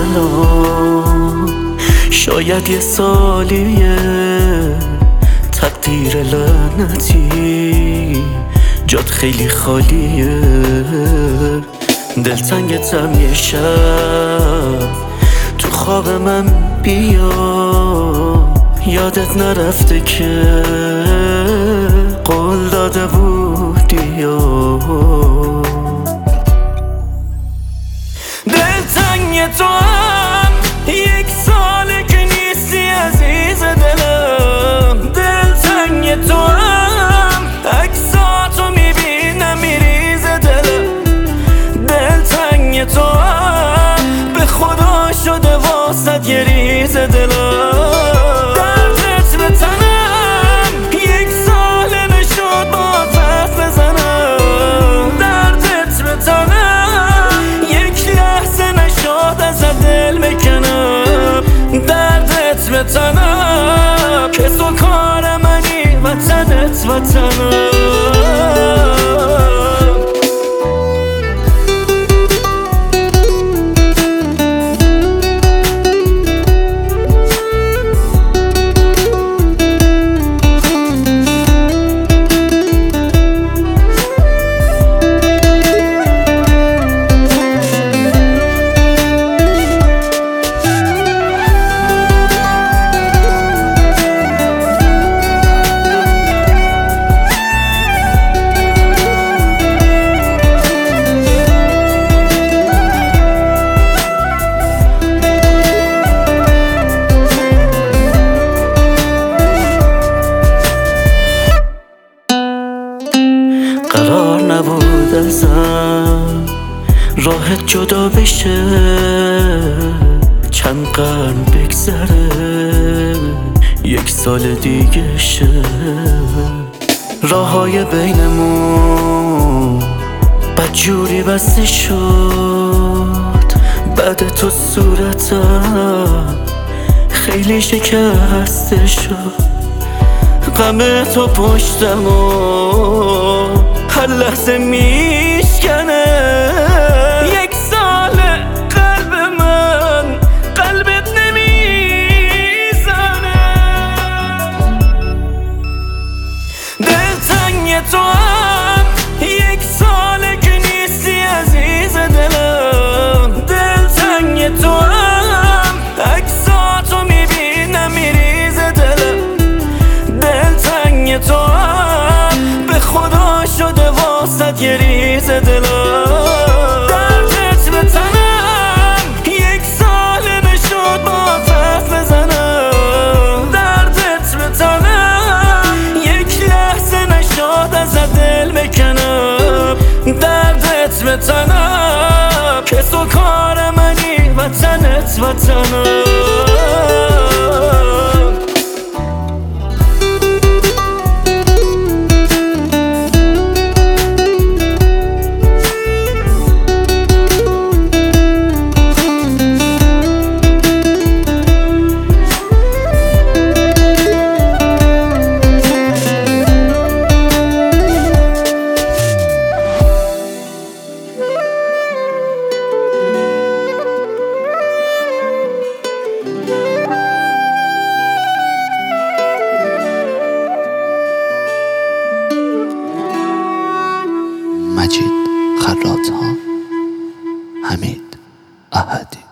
الان شاید یه سالیه تقدیر لعنتی جات خیلی خالیه. دلتنگتم یه شب تو خواب من بیا، یادت نرفته که قول داده بودی. دلتنگ تو هم یک ساله که نیستی عزیز دلم. دلتنگ تو هم عکساتو میبینم میریز دلم. دلتنگ تو هم به خدا شده واسد یه ریز دلم. دردت به تنم یک ساله نشد با حرف بزنم. دردت به تنم یک لحظه نشد از دل بکنم. دردت به تنم که تو کار منی وطنت وطنم. قرار نبود ازم راحت جدا بشه، چند قرن بگذره یک سال دیگه شه. راههای بینمون بدجوری بسته شد، بعد تو صورتم خیلی شکسته شد. غم تو پشتم و هر لحظه میشکنه. یک سال قلب من قلبت نمیزنه. دلتنگ تو هم یک ساله که نیستی عزیز دلم. دلتنگ تو هم عکساتو میبینم میریز دلم. دلتنگ تو هم به خدا شده واسد یه ریز دلم. دردت به تنم یک ساله نشد با حرف بزنم. دردت به تنم یک لحظه نشد از دل بکنم. دردت به تنم که تو کار منی وطنت وطنم. مجید خراط‌ها، حمید احدی.